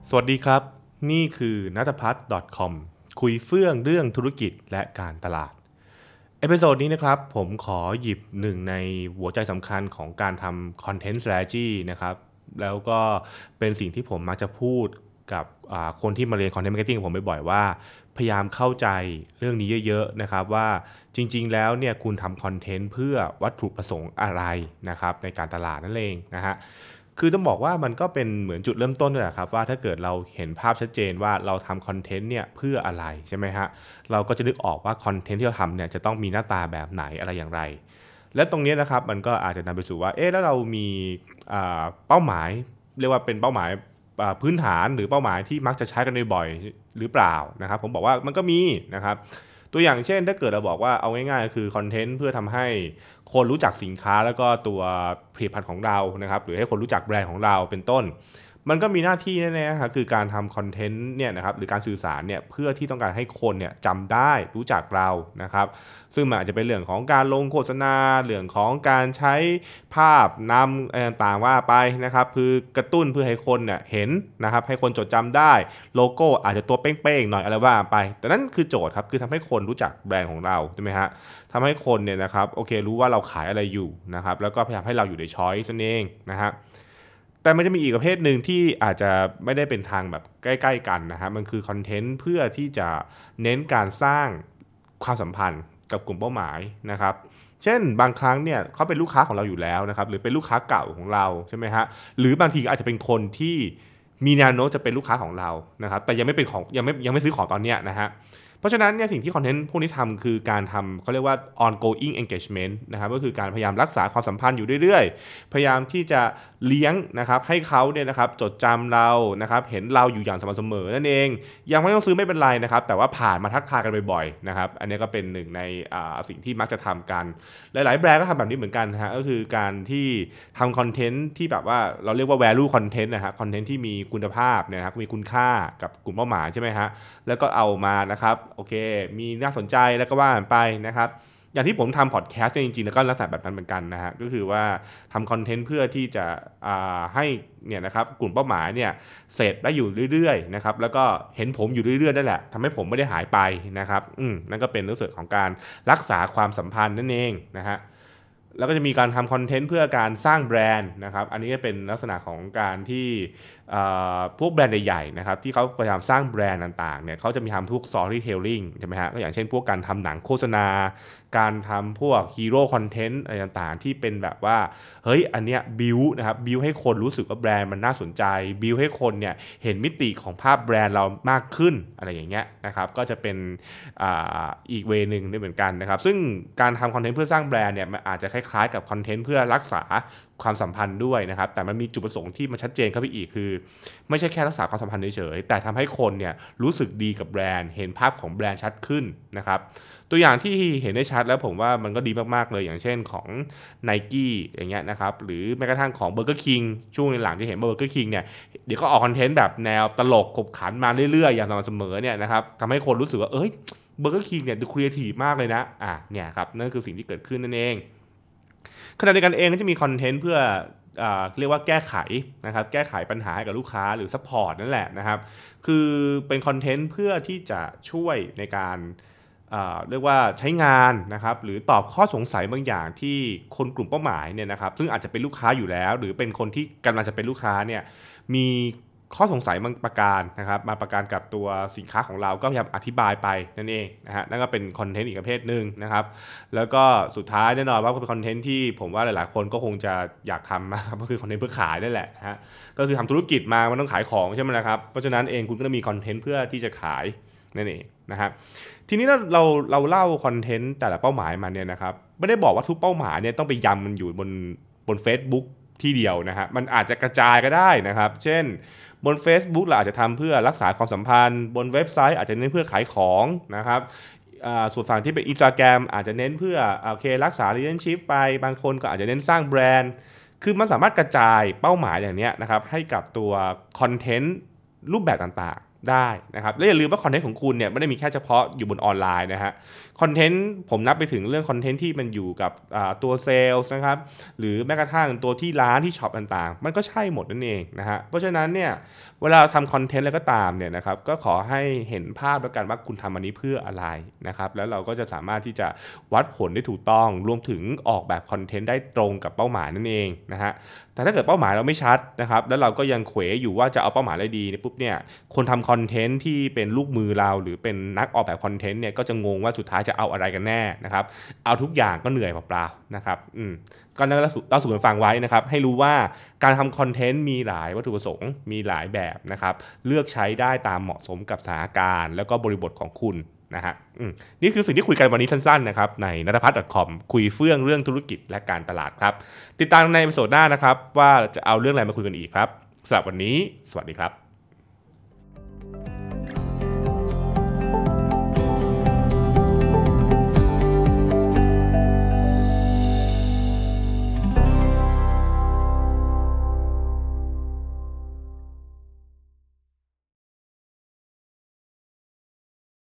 สวัสดีครับนี่คือนัทพัฒน์ .com คุยเฟื่องเรื่องธุรกิจและการตลาดเอพิโซดนี้นะครับผมขอหยิบหนึ่งในหัวใจสำคัญของการทำ Content Strategy นะครับแล้วก็เป็นสิ่งที่ผมมักจะพูดกับคนที่มาเรียน Content Marketing กับผมบ่อยๆว่าพยายามเข้าใจเรื่องนี้เยอะๆนะครับว่าจริงๆแล้วเนี่ยคุณทำคอนเทนต์เพื่อวัตถุประสงค์อะไรนะครับในการตลาดนั่นเองนะฮะ คือต้องบอกว่ามันก็เป็นเหมือนจุดเริ่มต้นด้วยแหละครับว่าถ้าเกิดเราเห็นภาพชัดเจนว่าเราทำคอนเทนต์เนี่ยเพื่ออะไรใช่ไหมฮะเราก็จะนึกออกว่าคอนเทนต์ที่เราทำเนี่ยจะต้องมีหน้าตาแบบไหนอะไรอย่างไรและตรงนี้นะครับมันก็อาจจะนำไปสู่ว่าแล้วเรามีเป้าหมายเรียกว่าเป็นเป้าหมายพื้นฐานหรือเป้าหมายที่มักจะใช้กันบ่อยๆหรือเปล่านะครับผมบอกว่ามันก็มีนะครับตัวอย่างเช่นถ้าเกิดเราบอกว่าเอาง่ายๆคือคอนเทนต์เพื่อทำให้คนรู้จักสินค้าแล้วก็ตัวผลิตภัณฑ์ของเรานะครับหรือให้คนรู้จักแบรนด์ของเราเป็นต้นมันก็มีหน้าที่แน่ๆครับคือการทำคอนเทนต์เนี่ยนะครับหรือการสื่อสารเนี่ยเพื่อที่ต้องการให้คนเนี่ยจำได้รู้จักเรานะครับซึ่งมันอาจจะเป็นเรื่องของการลงโฆษณาเรื่องของการใช้ภาพนำต่างๆว่าไปนะครับคือกระตุ้นเพื่อให้คนเนี่ยเห็นนะครับให้คนจดจำได้โลโก้อาจจะตัวเป้งๆหน่อยอะไรว่าไปแต่นั่นคือโจทย์ครับคือทำให้คนรู้จักแบรนด์ของเราใช่ไหมฮะทำให้คนเนี่ยนะครับโอเครู้ว่าเราขายอะไรอยู่นะครับแล้วก็พยายามให้เราอยู่ในช้อยส์นั่นเองนะฮะแต่มันจะมีอีกประเภทหนึ่งที่อาจจะไม่ได้เป็นทางแบบใกล้ๆกันนะฮะมันคือคอนเทนต์เพื่อที่จะเน้นการสร้างความสัมพันธ์กับกลุ่มเป้าหมายนะครับเช่นบางครั้งเนี่ยเขาเป็นลูกค้าของเราอยู่แล้วนะครับหรือเป็นลูกค้าเก่าของเราใช่ไหมฮะหรือบางทีอาจจะเป็นคนที่มีแนวโน้มจะเป็นลูกค้าของเรานะครับแต่ยังไม่เป็นของยังไม่ซื้อของตอนเนี้ยนะฮะ เพราะฉะนั้นเนี่ยสิ่งที่คอนเทนต์พวกนี้ทำคือการทำเขาเรียกว่า ongoing engagement นะครับก็คือการพยายามรักษาความสัมพันธ์อยู่เรื่อยๆพยายามที่จะเลี้ยงนะครับให้เขาเนี่ยนะครับจดจำเรานะครับเห็นเราอยู่อย่างสม่ำเสมอนั่นเองยังไม่ต้องซื้อไม่เป็นไรนะครับแต่ว่าผ่านมาทักทายกันบ่อยๆนะครับอันนี้ก็เป็นหนึ่งในสิ่งที่มักจะทำกันหลายๆแบรนด์ก็ทำแบบนี้เหมือนกันฮะก็คือการที่ทำคอนเทนต์ที่แบบว่าเราเรียกว่า value content นะฮะคอนเทนต์ที่มีคุณภาพเนี่ยนะครับมีคุณค่ากับกลุ่มเป้าหมายใช่ไหมฮะ แล้วก็เอามานะครับโอเคมีน่าสนใจแล้วก็ว่าไปนะครับอย่างที่ผมทำพอดแคสต์จริงๆแล้วก็ลักษณะแบบนั้นเหมือนกันนะฮะก็คือว่าทำคอนเทนต์เพื่อที่จะให้เนี่ยนะครับกลุ่มเป้าหมายเนี่ยเสร็จได้อยู่เรื่อยๆนะครับแล้วก็เห็นผมอยู่เรื่อยๆได้แหละทำให้ผมไม่ได้หายไปนะครับนั่นก็เป็นเรื่องของการรักษาความสัมพันธ์นั่นเองนะฮะ แล้วก็จะมีการทำคอนเทนต์เพื่อการสร้างแบรนด์นะครับอันนี้ก็เป็นลักษณะของการที่พวกแบรนด์ใหญ่ๆนะครับที่เขาพยายามสร้างแบรนด์ต่างๆเนี่ยเขาจะมีทำพวก storytelling ใช่ไหมฮะก็อย่างเช่นพวกการทำหนังโฆษณาการทำพวกฮีโร่คอนเทนต์อะไรต่างๆที่เป็นแบบว่าเฮ้ยอันเนี้ยบิวนะครับบิวให้คนรู้สึกว่าแบรนด์มันน่าสนใจบิวให้คนเนี่ยเห็นมิติของภาพแบรนด์เรามากขึ้นอะไรอย่างเงี้ยนะครับก็จะเป็นอีกเวนึงด้วยเหมือนกันนะครับซึ่งการทำคอนเทนต์เพื่อสร้างแบรนด์เนี่ยมันอาจจะคล้ายๆกับคอนเทนต์เพื่อรักษาความสัมพันธ์ด้วยนะครับแต่มันมีจุดประสงค์ที่มันชัดเจนเข้าไปอีกคือไม่ใช่แค่รักษาความสัมพันธ์เฉยๆแต่ทำให้คนเนี่ยรู้สึกดีกับแบรนด์เห็นภาพของแบรนด์ชัดขึ้นนะครับตัวอย่างที่เห็นได้ชัดแล้วผมว่ามันก็ดีมากๆเลยอย่างเช่นของ Nike อย่างเงี้ยนะครับหรือแม้กระทั่งของ Burger King ช่วงหลังที่เห็น Burger King เนี่ยเดี๋ยวก็ออกคอนเทนต์แบบแนวตลกขบขันมาเรื่อยๆอย่างสม่ำเสมอเนี่ยนะครับทำให้คนรู้สึกว่าเบอร์เกอร์คิงเนี่ยดูครีเอทีฟมากเลยนะเนี่ยครับนั่นคือสิ่งที่เกิดขึ้นนั่นเองขณะเดียวกันเองก็จะมีคอนเทนต์เพื่อเรียกว่าแก้ไขนะครับแก้ไขปัญหาให้กับลูกค้าหรือซัพพอร์ตนั่นแหละนะครับคือเป็นคอนเทนต์เพื่อที่จะช่วยในการเรียกว่าใช้งานนะครับหรือตอบข้อสงสัยบางอย่างที่คนกลุ่มเป้าหมายเนี่ยนะครับซึ่งอาจจะเป็นลูกค้าอยู่แล้วหรือเป็นคนที่กำลังจะเป็นลูกค้าเนี่ยมีข้อสงสัยบางประการนะครับมาประการกับตัวสินค้าของเราก็พยายามอธิบายไปนั่นเองนะฮะนั่นก็เป็นคอนเทนต์อีกประเภทหนึ่งนะครับแล้วก็สุดท้ายแน่นอนว่าเป็นคอนเทนต์ที่ผมว่าหลายๆคนก็คงจะอยากทำนะครับก็คือคอนเทนต์เพื่อขายนั่นแหละนะฮะก็คือทำธุรกิจมามันต้องขายของใช่ไหมนะครับเพราะฉะนั้นเองคุณก็ต้องมีคอนเทนต์เพื่อที่จะขายนั่นเองนะครับทีนี้เราเล่าคอนเทนต์แต่ละเป้าหมายมาเนี่ยนะครับไม่ได้บอกว่าทุกเป้าหมายเนี่ยต้องไปยำมันอยู่บน Facebook ที่เดียวนะฮะมันอาจจะกระจายก็ได้นะครับเช่นบน Facebook เราอาจจะทำเพื่อรักษาความสัมพันธ์บนเว็บไซต์อาจจะเน้นเพื่อขายของนะครับส่วนฝั่งที่เป็น Instagram อาจจะเน้นเพื่อโอเครักษา relationship ไปบางคนก็อาจจะเน้นสร้างแบรนด์คือมันสามารถกระจายเป้าหมายอย่างนี้นะครับให้กับตัวคอนเทนต์รูปแบบต่างได้นะครับและอย่าลืมว่าคอนเทนต์ของคุณเนี่ยไม่ได้มีแค่เฉพาะอยู่บนออนไลน์นะฮะคอนเทนต์ผมนับไปถึงเรื่องคอนเทนต์ที่มันอยู่กับตัวเซลล์นะครับหรือแม้กระทั่งตัวที่ร้านที่ช็อปต่างๆมันก็ใช่หมดนั่นเองนะฮะเพราะฉะนั้นเนี่ยเวลาเราทำคอนเทนต์แล้วก็ตามเนี่ยนะครับก็ขอให้เห็นภาพแล้วกันว่าคุณทำอันนี้เพื่ออะไรนะครับแล้วเราก็จะสามารถที่จะวัดผลได้ถูกต้องรวมถึงออกแบบคอนเทนต์ได้ตรงกับเป้าหมายนั่นเองนะฮะแต่ถ้าเกิดเป้าหมายเราไม่ชัดนะครับแล้วเราก็ยังเขวอยู่ว่าจะเอาเป้าหมายอะไรดีเนี่ยปุ๊บเนี่ยคนทำคอนเทนต์ที่เป็นลูกมือเราหรือเป็นนักออกแบบคอนเทนต์เนี่ยก็จะงงว่าสุดท้ายจะเอาอะไรกันแน่นะครับเอาทุกอย่างก็เหนื่อยเปล่าๆนะครับก็เล่าสู่กันฟังไว้นะครับให้รู้ว่าการทำคอนเทนต์มีหลายวัตถุประสงค์มีหลายแบบนะครับเลือกใช้ได้ตามเหมาะสมกับสถานการณ์แล้วก็บริบทของคุณนะฮะนี่คือสิ่งที่คุยกันวันนี้สั้นๆนะครับในนัทพัฒน์ .com คุยเฟื่องเรื่องธุรกิจและการตลาดครับติดตามในเอพิโซดหน้านะครับว่าจะเอาเรื่องอะไรมาคุยกันอีกครับสำหรับวันนี้สวัสดีครับ